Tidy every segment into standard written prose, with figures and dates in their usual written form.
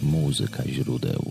Muzyka źródeł.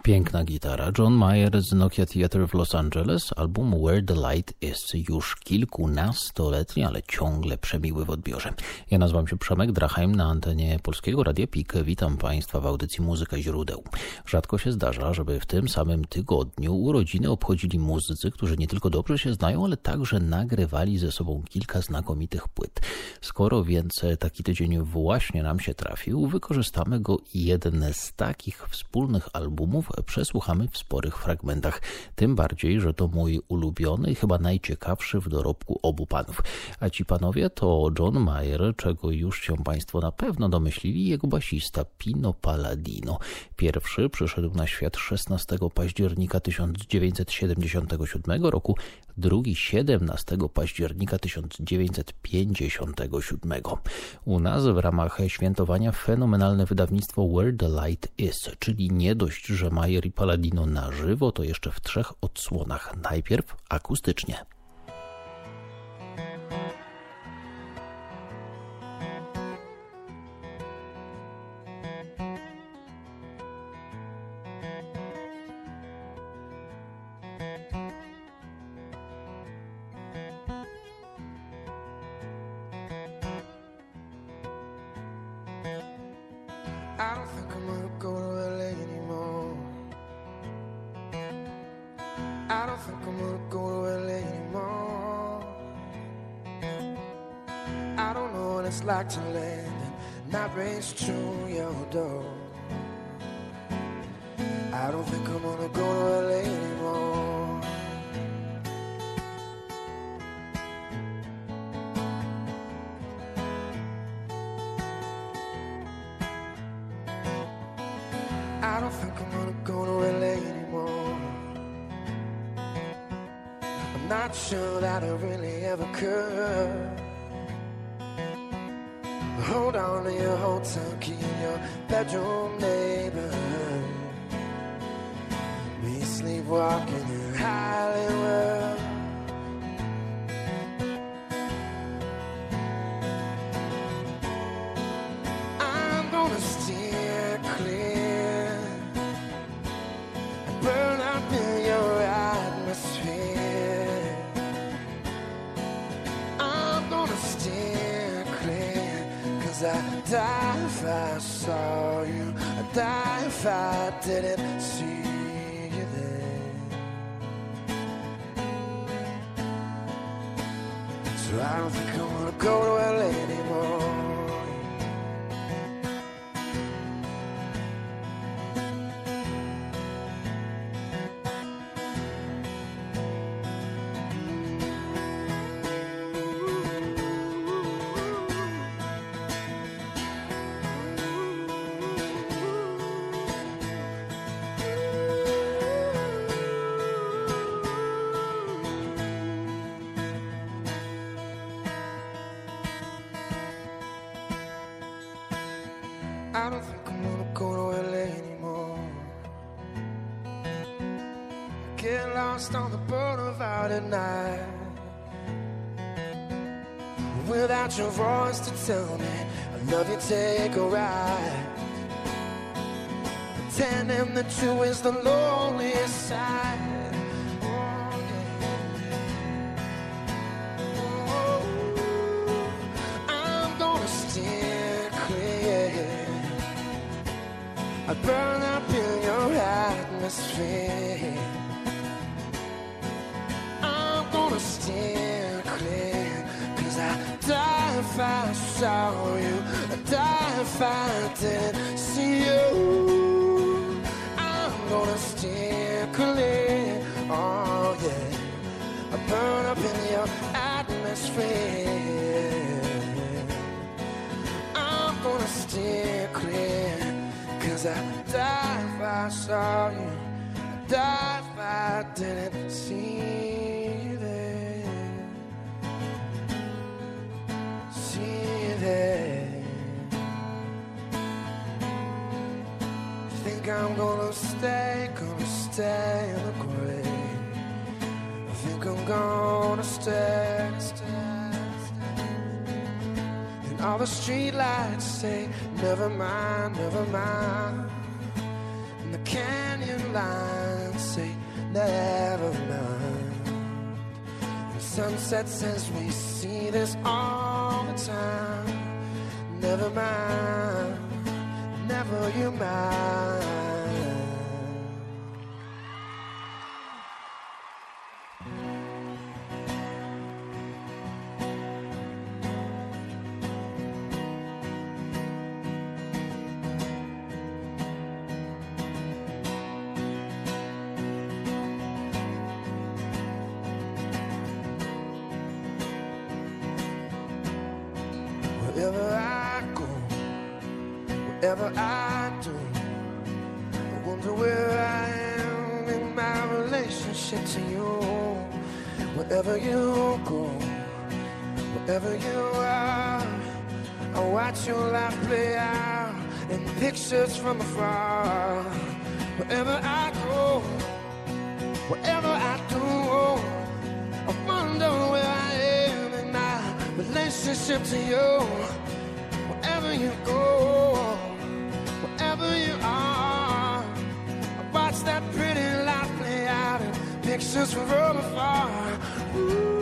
Piękna gitara. John Mayer z Nokia Theatre w Los Angeles. Album Where the Light Is. Już kilkunastoletni, ale ciągle przemiły w odbiorze. Ja nazywam się Przemek Drachheim, na antenie Polskiego Radia PIK. Witam Państwa w audycji Muzyka Źródeł. Rzadko się zdarza, żeby w tym samym tygodniu urodziny obchodzili muzycy, którzy nie tylko dobrze się znają, ale także nagrywali ze sobą kilka znakomitych płyt. Skoro więc taki tydzień właśnie nam się trafił, wykorzystamy go i jeden z takich wspólnych albumów przesłuchamy w sporych fragmentach. Tym bardziej, że to mój ulubiony i chyba najciekawszy w dorobku obu panów. A ci panowie to John Mayer, czego już się Państwo na pewno domyślili, jego basista Pino Palladino. Pierwszy przyszedł na świat 16 października 1977 roku, drugi 17 października 1957. U nas w ramach świętowania fenomenalne wydawnictwo Where the Light Is, czyli nie dość, że Mayer i Palladino na żywo, to jeszcze w 3 odsłonach. Najpierw akustycznie. I don't think I'm gonna go to LA anymore. I don't think I'm gonna go to LA anymore. I don't know what it's like to land and not race through your door. I don't think I'm gonna go to LA anymore. I don't think I'm gonna go to LA anymore. I'm not sure that I really ever could. Hold on to your hotel key in your bedroom neighborhood. Me sleepwalking in Hollywood. I'm gonna steer clear, burn up in your atmosphere. I'm gonna steer clear, 'cause I'd die if I saw you. I'd die if I didn't see you there. So I don't think I wanna go to LA anymore. I don't think I'm gonna go to LA anymore. Get lost on the boulevard at night, without your voice to tell me I love you, take a ride. Pretending that you is the loneliest side. Oh, yeah. Oh, I'm gonna steer clear. I burn up in your atmosphere. I'm gonna steer clear, 'cause I'd die if I saw you. I'd die if I didn't see you. I'm gonna steer clear, oh yeah. I burn up in your atmosphere. I'm gonna steer clear, 'cause I'd die if I saw you. I'd die if I didn't see you there. See you there. Think I'm gonna stay in the grave. I think I'm gonna stay. And all the streetlights say, never mind, never mind. And the canyon line and say, never mind. And sunset says we see this all the time. Never mind, never you mind. Wherever I go, whatever I do, I wonder where I am in my relationship to you. Wherever you go, wherever you are, I watch your life play out in pictures from afar. Wherever I go, whatever I do, I wonder where I am in my relationship to you. Wherever you go, wherever you are, I watch that pretty life play out in pictures from afar. Ooh.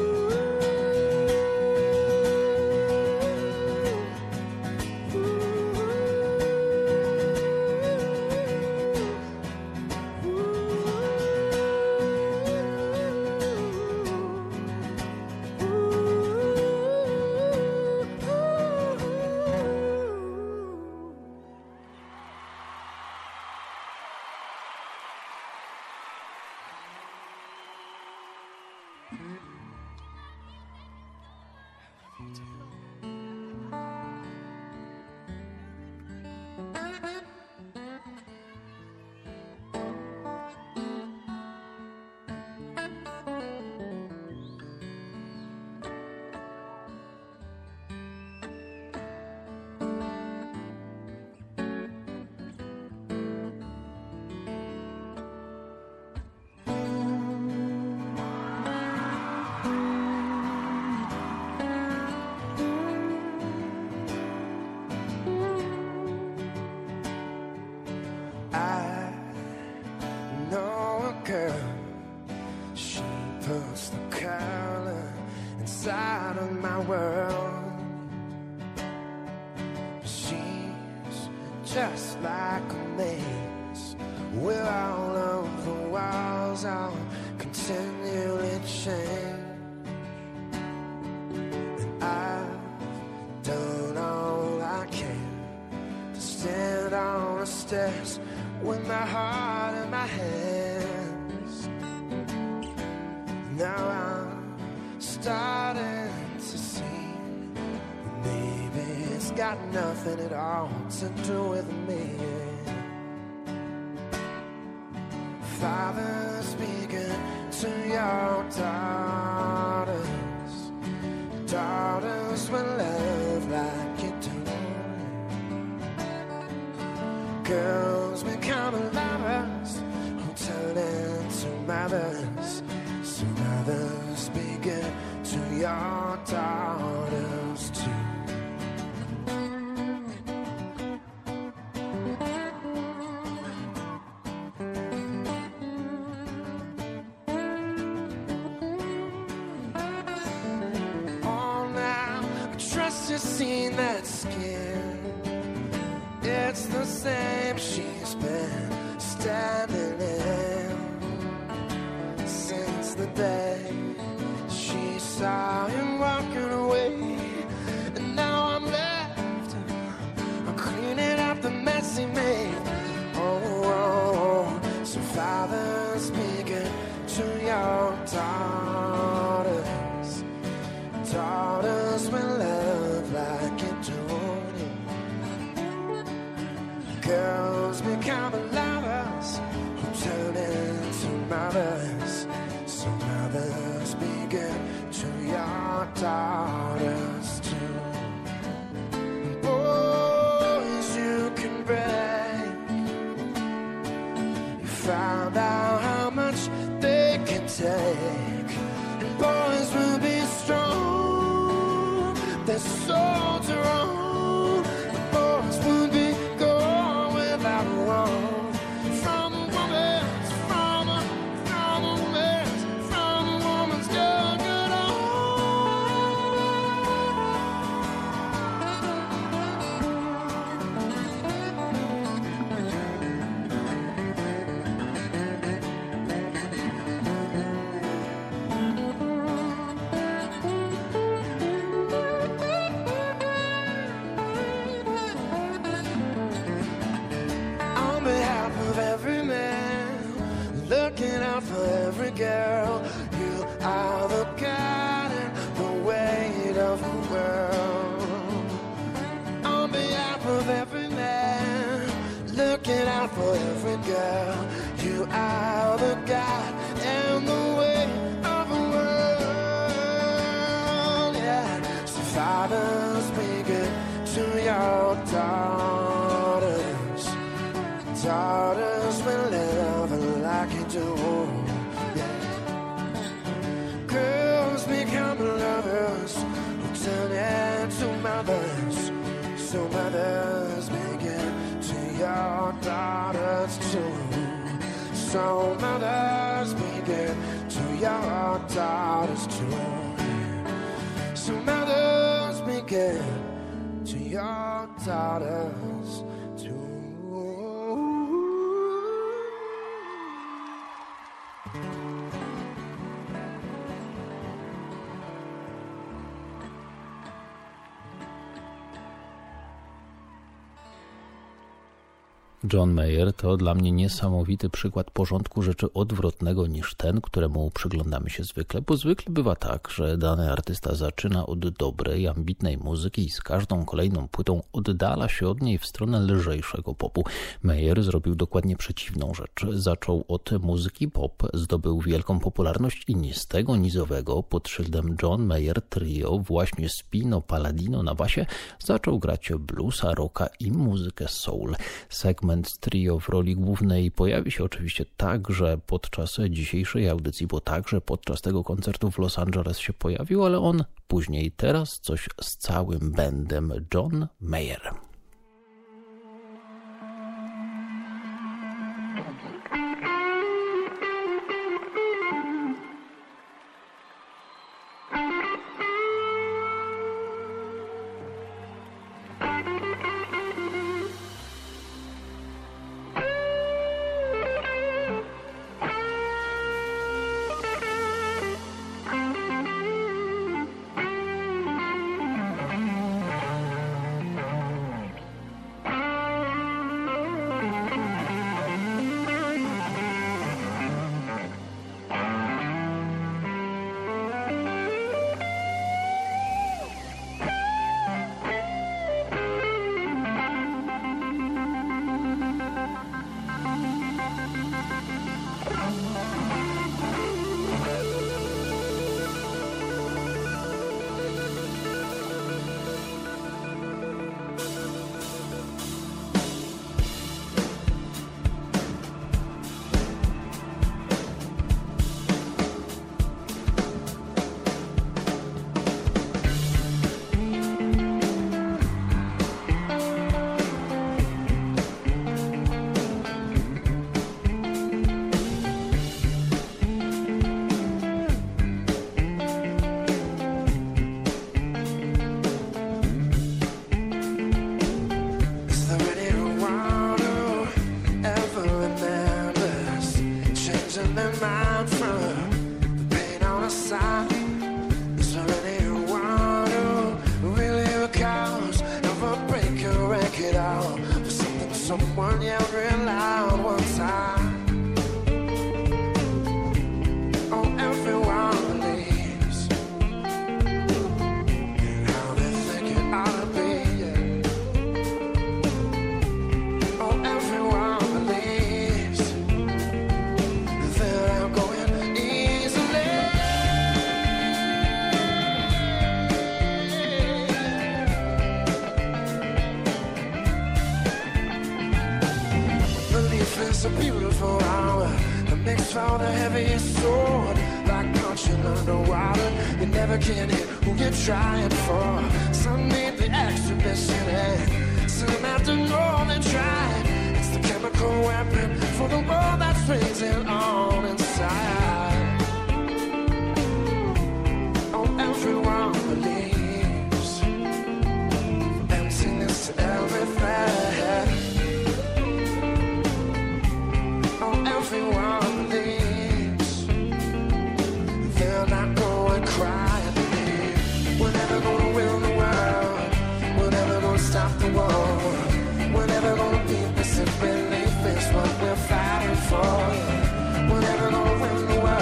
Inside of my world, she's just like a maze where all of the walls are continually changed. And I've done all I can to stand on the steps with my heart in my hands. Now I'm starting to see maybe it's got nothing at all to do with me. Father, speaking to your daughters, daughters will love like you do. Girls become lovers who turn into mothers. So mothers, speaking to your daughters too. Oh, now I trust you've seen that skin. It's the same she's been standing in since the day she saw him walking away. And now I'm left, I'm cleaning up the mess he made. Oh, so Father, speaking to your daughters, daughters will love like you do. Girls become lovers who turn into mothers. So mothers, speaking to your daughters too. Boys you can break, you found out how much they can take. And boys will be strong, their souls are on. The boys will be gone without wrong. From woman every girl. You are the God and the weight of the world. On behalf of every man, looking out for every girl. You are the God and the weight of the world. Yeah. So fathers, be good to your daughters. Daughters will love like you do. Yeah. Girls become lovers who turn into mothers. So mothers begin to your daughters too. So mothers begin to your daughters too. So mothers begin to your daughters too. John Mayer to dla mnie niesamowity przykład porządku rzeczy odwrotnego niż ten, któremu przyglądamy się zwykle, bo zwykle bywa tak, że dany artysta zaczyna od dobrej, ambitnej muzyki i z każdą kolejną płytą oddala się od niej w stronę lżejszego popu. Mayer zrobił dokładnie przeciwną rzecz. Zaczął od muzyki pop, zdobył wielką popularność i nie z tego nizowego pod szyldem John Mayer Trio właśnie z Pino Palladino na basie zaczął grać bluesa, rocka i muzykę soul. Segment trio w roli głównej pojawi się oczywiście także podczas dzisiejszej audycji, bo także podczas tego koncertu w Los Angeles się pojawił, ale on później. Teraz coś z całym bandem John Mayer. Someone yelled real loud one time. Oh, everyone believes in how they think it ought to be. Yeah. Oh, everyone believes that I'm going easily. It's a beautiful hour, a mix for the heaviest sword. Like punching underwater, you never can hit who you're trying for. Some need the exhibition, and some have to know they tried. It's the chemical weapon for the world that's raising on inside. Oh, everyone believes emptiness to everything. Everyone believes they're not going to cry and believe we're never going to win the world, we're never going to stop the war, we're never going to beat this if belief is what we're fighting for. We're never going to win the world,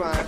right.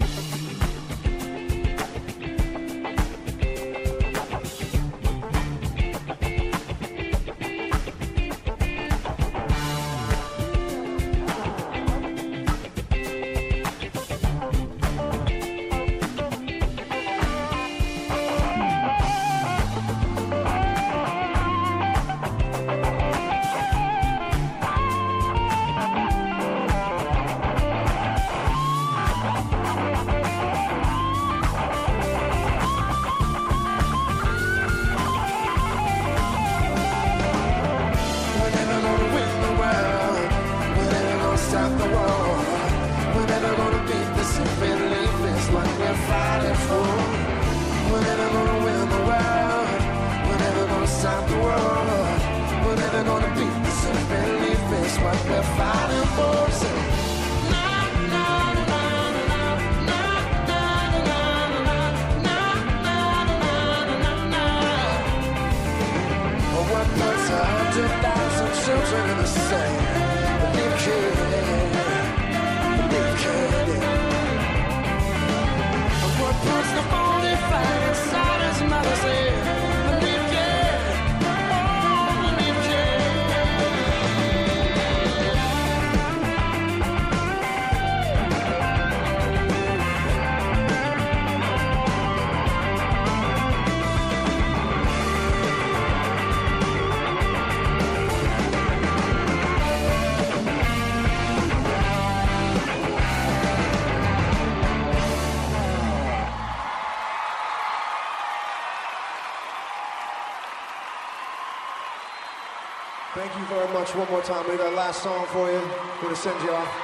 Thank you very much. One more time. We got a last song for you. We're going to send you off.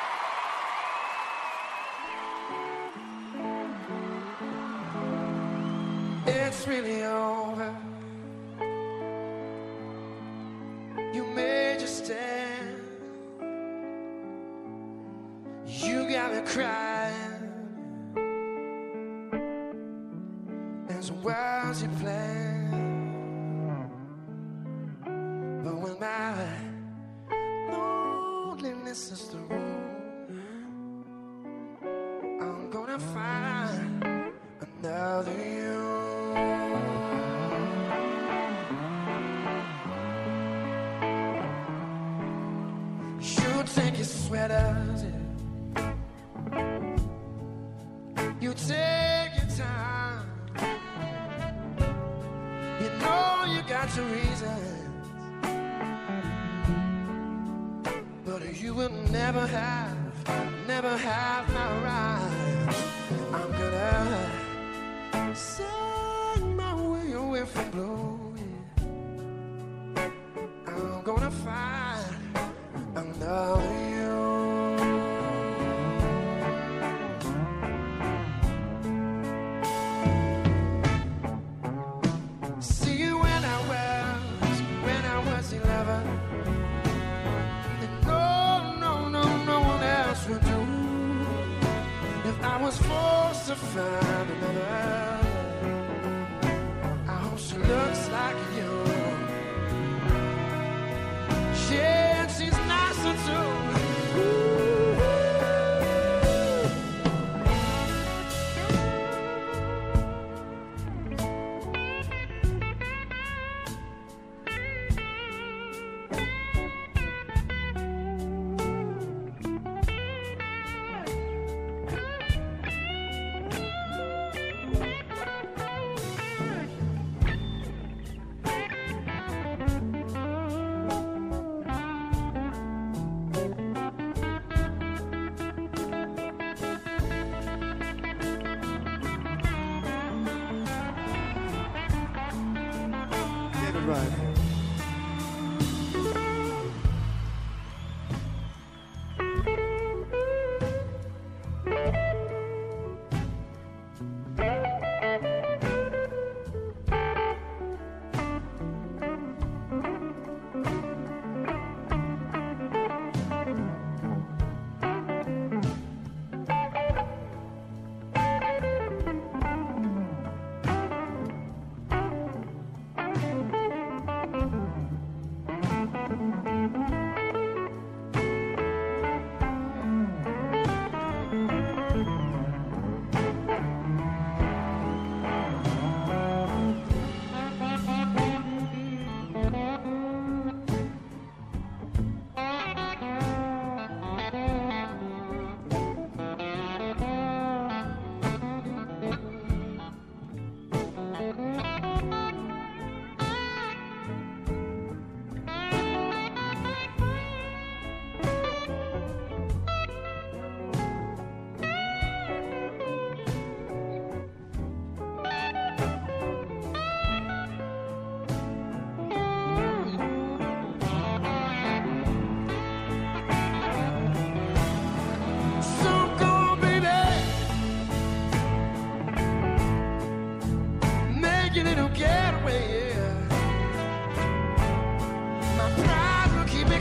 It's really over. You made your stand. You got me crying. And so why's your plan? But when my loneliness is through, I'm gonna find another you. You take your sweaters, you take your time. You know you got your reasons, but you will never have my right. I'm gonna sing my way away from blue. I'm gonna find another you. See you when I was 11. And no one else would do. If I was forced to find another, I hope she looks like you. Yeah, she's nicer too.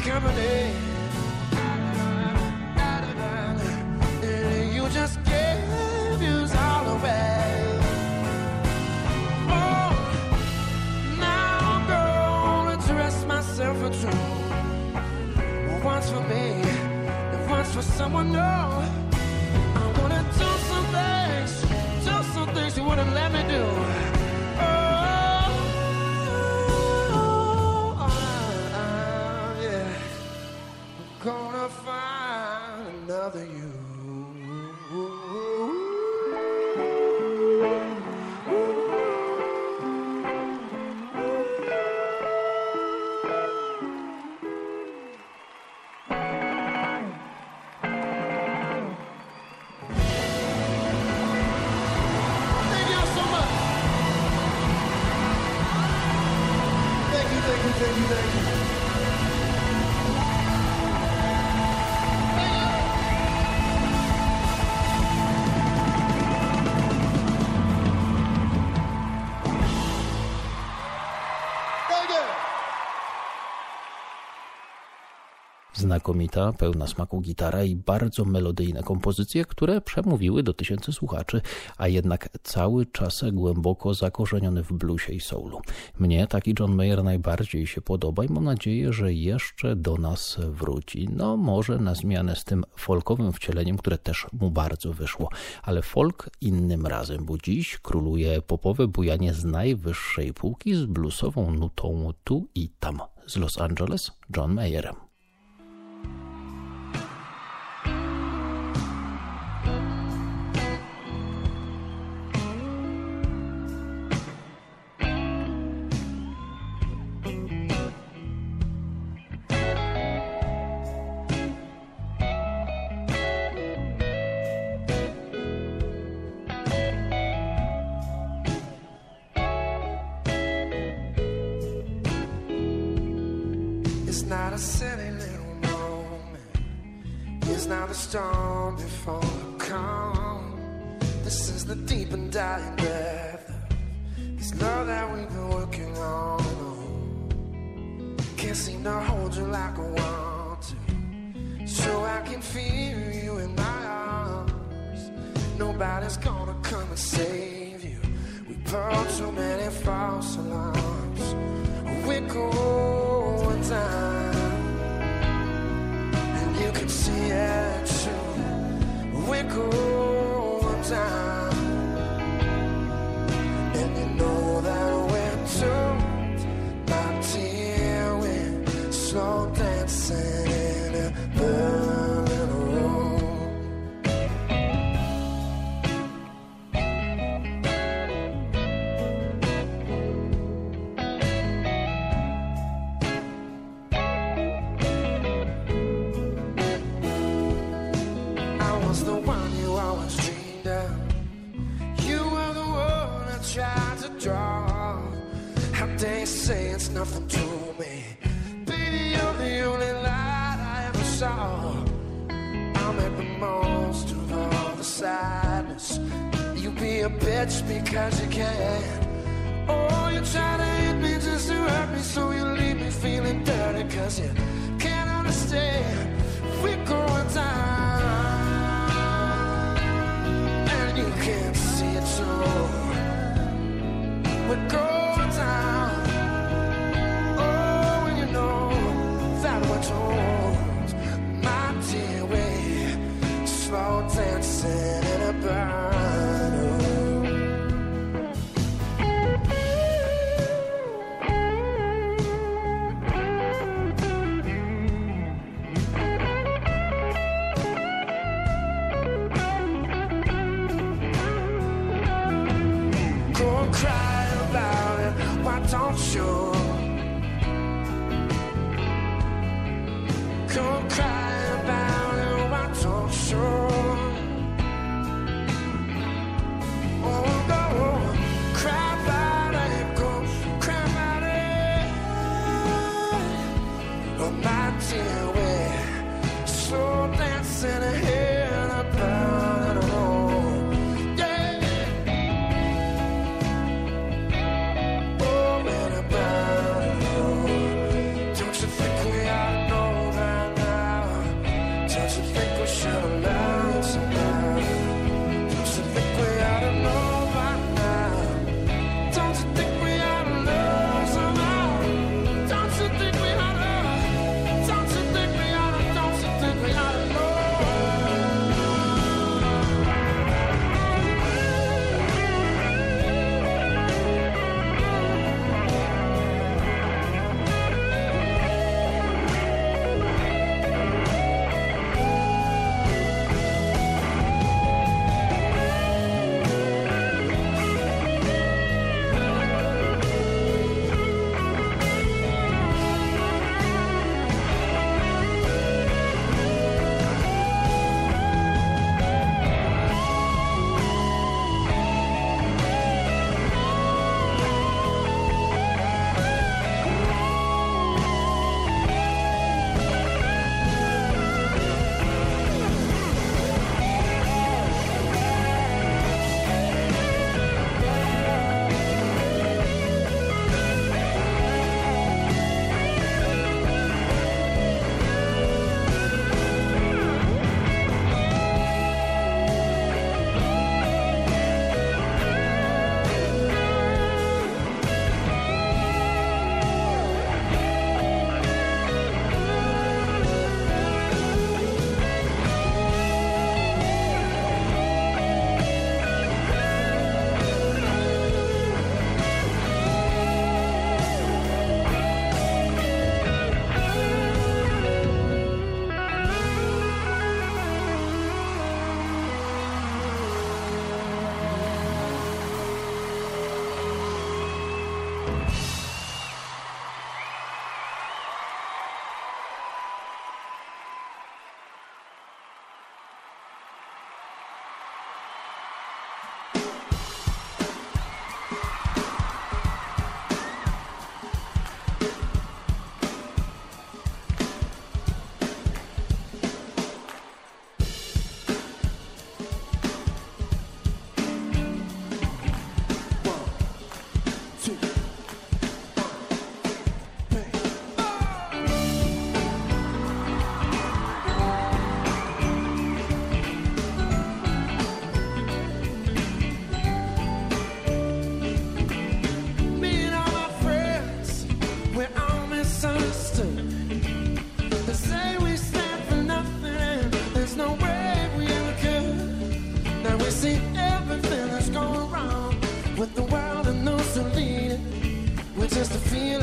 company. You just gave yours all away. Oh, now I'm going to rest myself a tune. Once for me, and once for someone new. I wanna do some things you wouldn't let me do. Gonna find another you. Thank y'all so much. Thank you. Znakomita, pełna smaku gitara i bardzo melodyjne kompozycje, które przemówiły do tysięcy słuchaczy, a jednak cały czas głęboko zakorzeniony w bluesie i soulu. Mnie taki John Mayer najbardziej się podoba i mam nadzieję, że jeszcze do nas wróci. No może na zmianę z tym folkowym wcieleniem, które też mu bardzo wyszło. Ale folk innym razem, bo dziś króluje popowe bujanie z najwyższej półki z bluesową nutą tu i tam. Z Los Angeles, John Mayer. It's not a silly little moment. It's not the storm before the calm. This is the deep and dying breath of this love that we've been working on. Can't seem to hold you like I want to, so I can feel you in my arms. Nobody's gonna come and save you. We brought too many false alarms. We're going down, and you can see it too. We're going down, and you know that we're too. My dear, we're slow dancing in a burning room. Nothing to me, baby, you're the only light I ever saw. I'll make the most of all the sadness. You be a bitch because you can. Oh, you try to hit me just to hurt me, so you leave me feeling dirty cause you can't understand. We're going down, and you can't see it too. We're going down. My dear, we slow dancing in a burning room. Go and cry about it, why don't you? Don't cry about it, why don't you? Oh, go cry about it, go cry about it. Oh, my dear, we're slow dancing here in a burning room. Yeah. Oh, in a burning room. Don't you think we ought to know?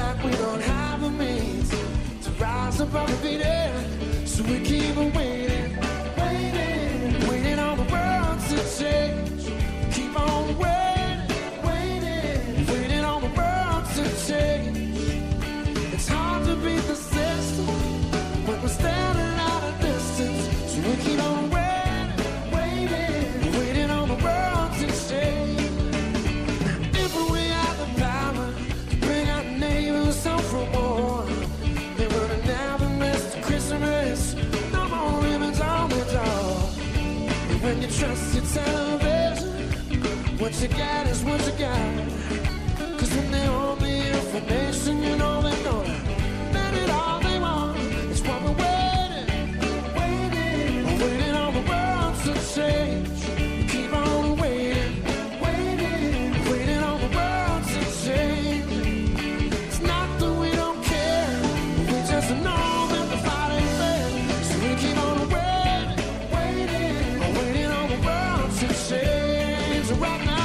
like we don't have the means to rise above the beating. So we keep on waiting, waiting, waiting on the world to change. Keep on waiting, waiting, waiting on the world to change. It's hard to beat the system when we're standing at a distance. So we keep on waiting, waiting, waiting on the world to change. If we had the power to bring our neighbors home from war, they would have never missed Christmas. No more ribbons on the door. And when you trust your television, what you get is what you got. Cause when they own the information, you know they're gonna let it all they want. It's what we're waiting, waiting, waiting on the world to change. Keep on waiting, waiting, waiting on the world to change. It's not that we don't care, we just know that the fight ain't fair. So we keep on waiting, waiting, waiting on the world to change right now.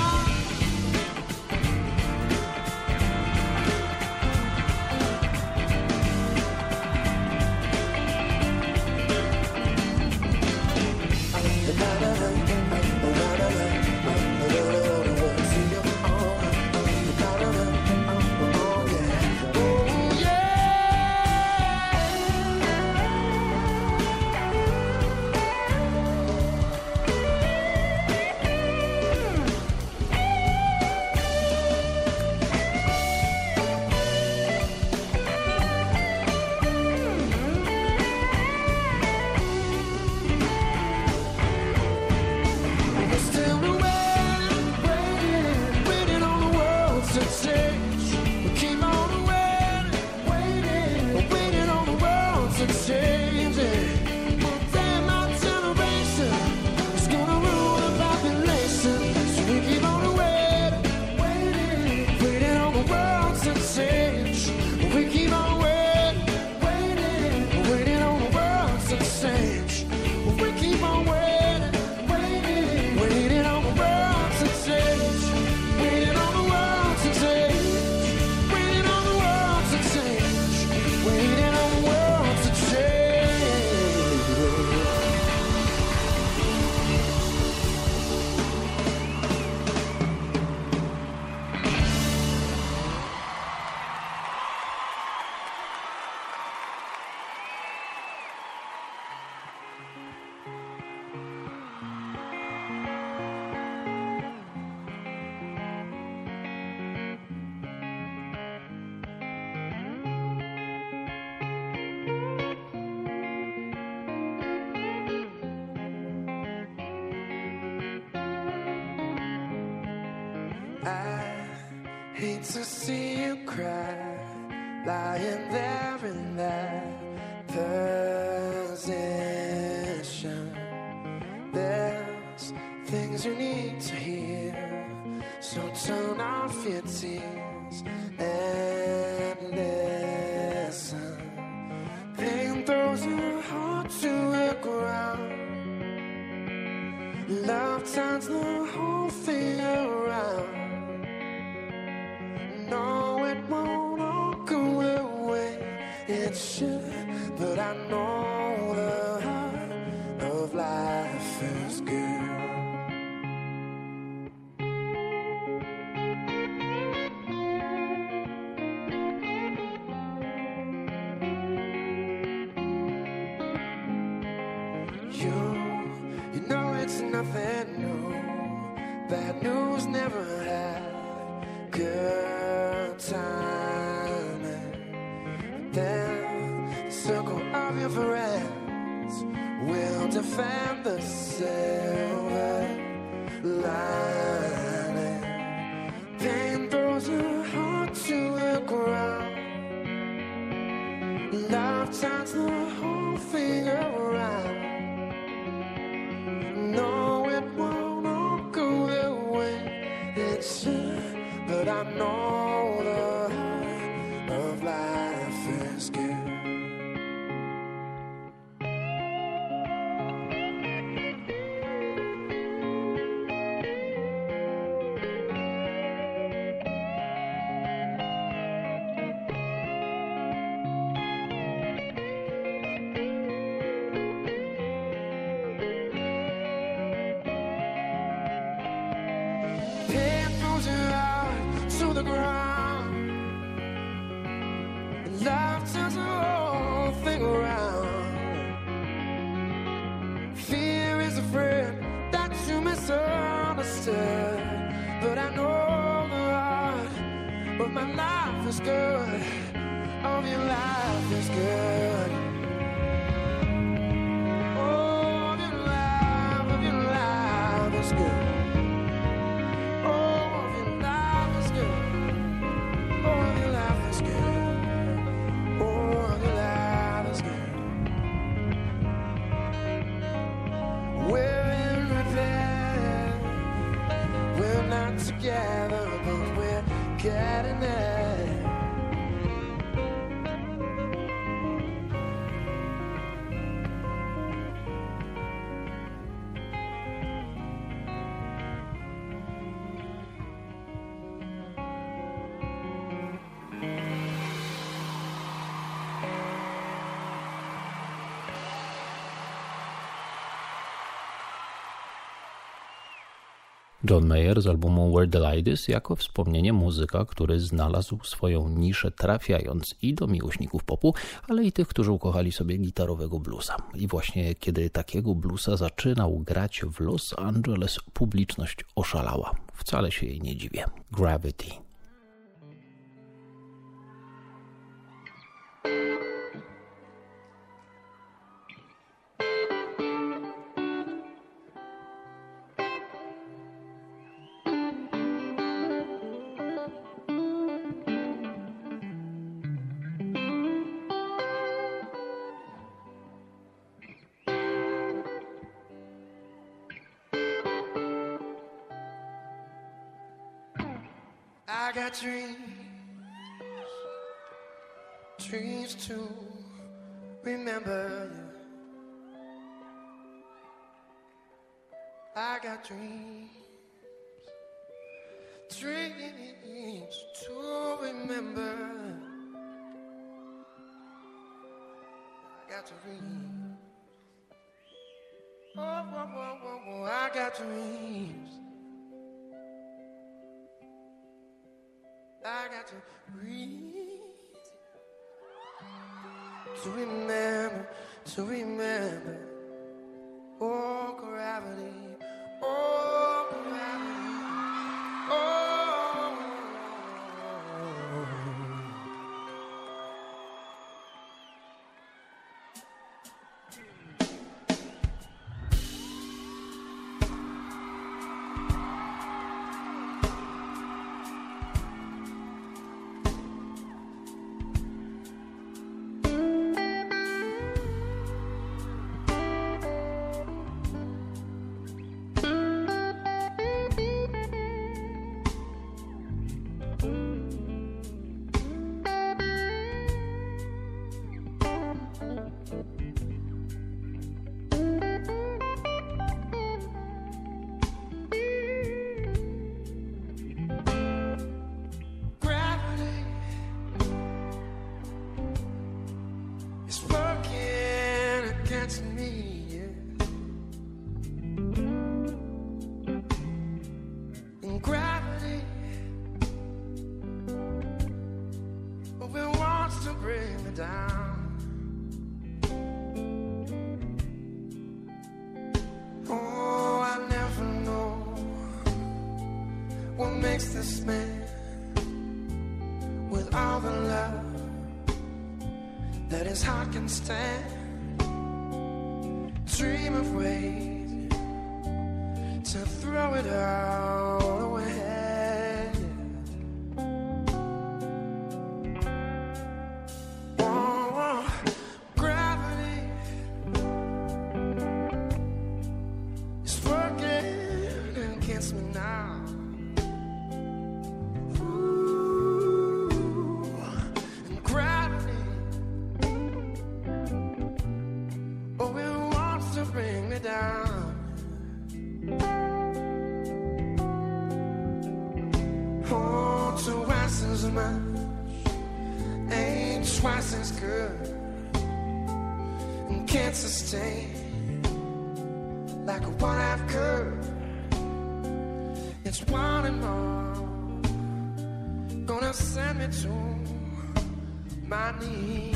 I hate to see you cry, lying there in that position. There's things you need to hear, so turn off your tears and listen. Pain throws your heart to the ground. Love turns the whole thing around. No, it won't all go away. It should, but I know the heart of life is good. You know it's nothing new. Bad news never had good timing. Then the circle of your friends will defend the silver lining. Pain throws your heart to the ground. Love turns the whole thing around. No, it won't all go the way it should, but I know the heart of life is good. getting there. John Mayer z albumu Where the Light Is jako wspomnienie muzyka, który znalazł swoją niszę, trafiając i do miłośników popu, ale i tych, którzy ukochali sobie gitarowego bluesa. I właśnie kiedy takiego bluesa zaczynał grać w Los Angeles, publiczność oszalała. Wcale się jej nie dziwię. Gravity. I got dreams to remember you. I got dreams to remember. I got dreams. Oh, I got dreams. I got to breathe, to remember, oh gravity, oh gravity, oh. Makes this man with all the love that his heart can stand dream of ways to throw it all away. Oh, gravity is working against me now. Bring me down. Oh, twice as much ain't twice as good, and can't sustain like what I've could. It's wanting more, gonna send me to my knees.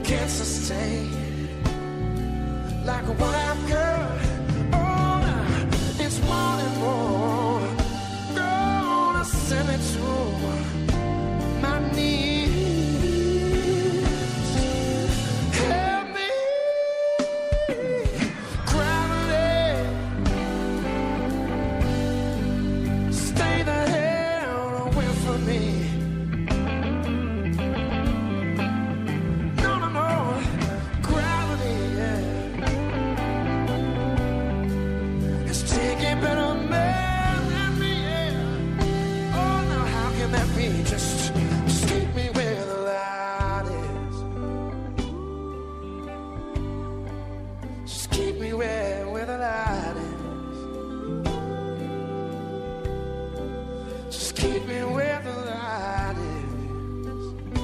can't sustain like what I've got. Oh, it's wanting more. Gonna send it to my knees. Help me, gravity. Stay the hell away from me. Just keep me where the light is. Just keep me where the light is. Just keep me where the light is.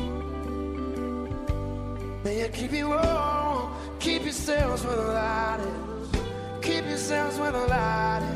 May you keep you warm. Keep yourselves where the light is. Keep yourselves where the light is.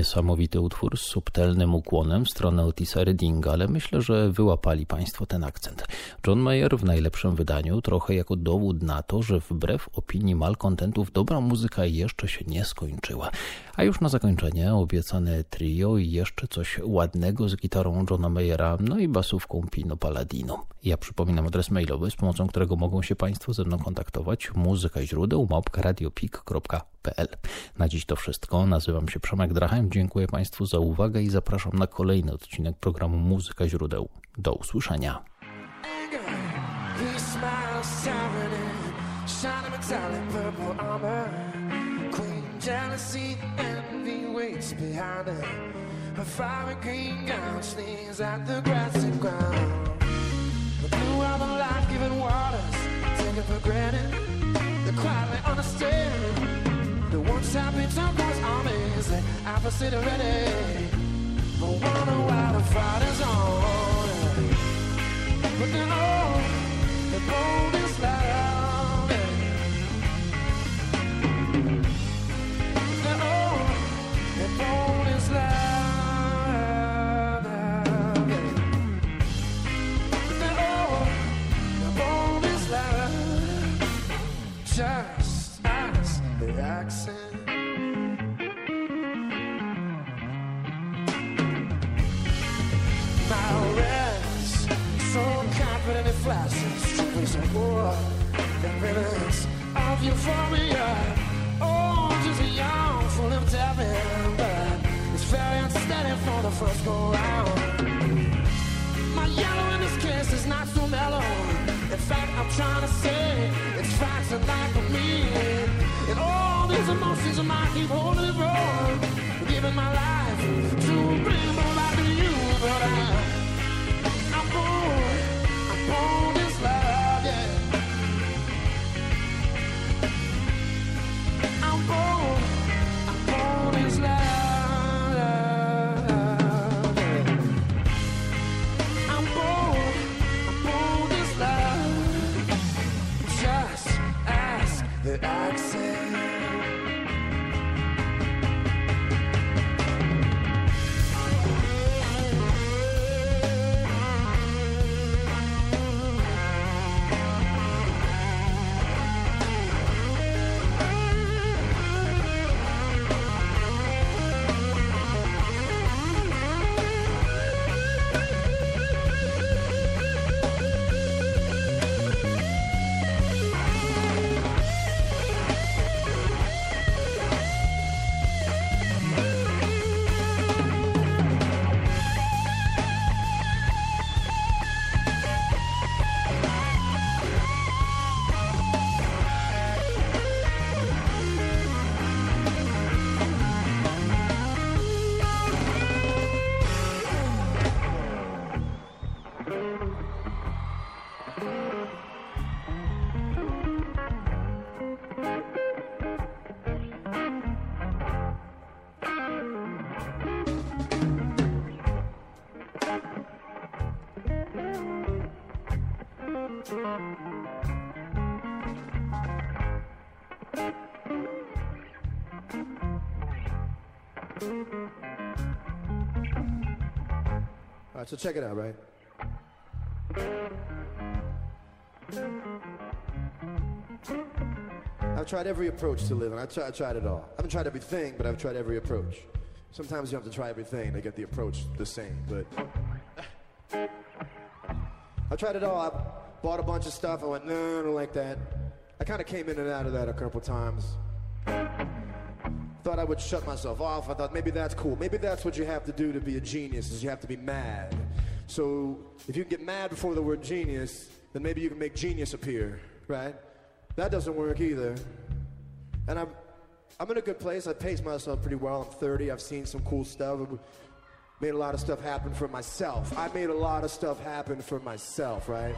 Niesamowity utwór z subtelnym ukłonem w stronę Otisa Reddinga, ale myślę, że wyłapali Państwo ten akcent. John Mayer w najlepszym wydaniu, trochę jako dowód na to, że wbrew opinii malkontentów dobra muzyka jeszcze się nie skończyła. A już na zakończenie obiecane trio i jeszcze coś ładnego z gitarą Johna Mayera, no i basówką Pino Palladino. Ja przypominam adres mailowy, z pomocą którego mogą się Państwo ze mną kontaktować: muzykaźródeł@radiopik.pl. Na dziś to wszystko. Nazywam się Przemek Drachem. Dziękuję Państwu za uwagę i zapraszam na kolejny odcinek programu Muzyka Źródeł. Do usłyszenia. Jealousy, envy waits behind her. Her fiery green gown sneers at the grassy ground. The blue of the life-giving waters, taken for granted. They quietly understand that once happy turquoise armies, the opposite are ready. But wonder why the fight is on. But they're all, they're bold and loud. Just ask the accent. My rest, so confident it flashes, trace of war, evidence of euphoria. Oh, just a young, full of tapping, but it's very unsteady for the first go round. My yellow in this kiss is not so mellow. In fact, I'm trying to say it's facts and not for me. And all these emotions of mine keep holding it wrong. Giving my life to bring more life to you. But I'm born this love, yeah. I'm born this love. The accent. All right, so check it out, right? I've tried every approach to living. I tried it all. I haven't tried everything, but I've tried every approach. Sometimes you have to try everything to get the approach the same, but I tried it all. I bought a bunch of stuff. I went, no, I don't like that. I kind of came in and out of that a couple times. Thought I would shut myself off. I thought maybe that's cool. Maybe that's what you have to do to be a genius, is you have to be mad. So if you can get mad before the word genius, then maybe you can make genius appear, right? That doesn't work either. And I'm in a good place. I paced myself pretty well. I'm 30. I've seen some cool stuff. I've made a lot of stuff happen for myself. I made a lot of stuff happen for myself, right?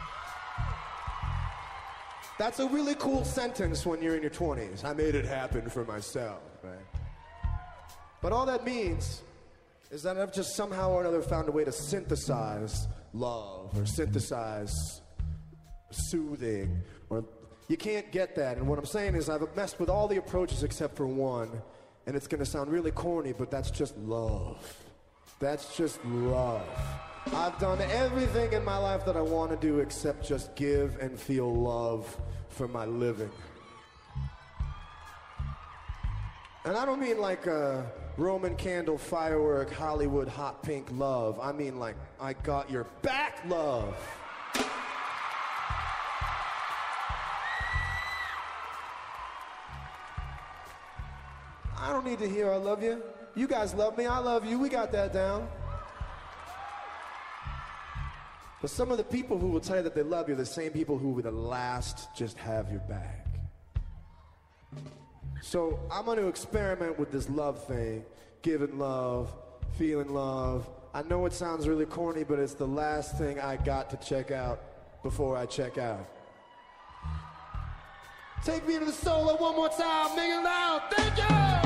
That's a really cool sentence when you're in your 20s. I made it happen for myself, right? But all that means is that I've just somehow or another found a way to synthesize love or synthesize soothing, or you can't get that. And what I'm saying is I've messed with all the approaches except for one, And it's gonna sound really corny, but that's just love. That's just love. I've done everything in my life that I want to do except just give and feel love for my living. And I don't mean like a Roman candle, firework, Hollywood, hot pink love. I mean like, I got your back love. I don't need to hear I love you. You guys love me, I love you, we got that down. But some of the people who will tell you that they love you are the same people who will be the last to just have your back. So I'm going to experiment with this love thing, giving love, feeling love. I know it sounds really corny, but it's the last thing I got to check out before I check out. Take me to the solo one more time, make it loud, thank you!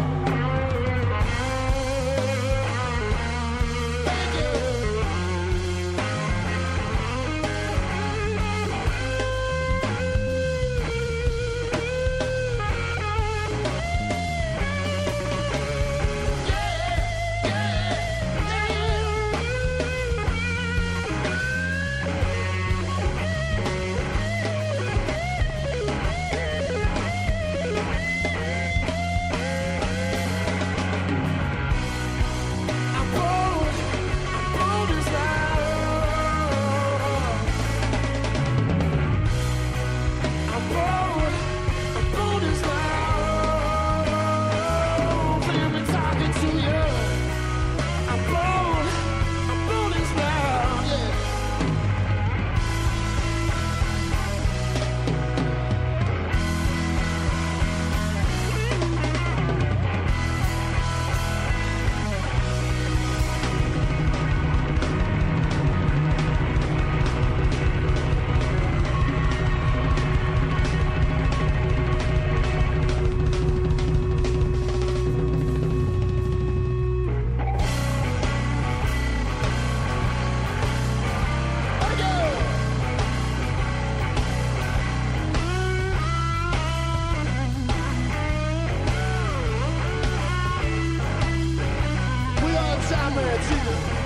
Time, man,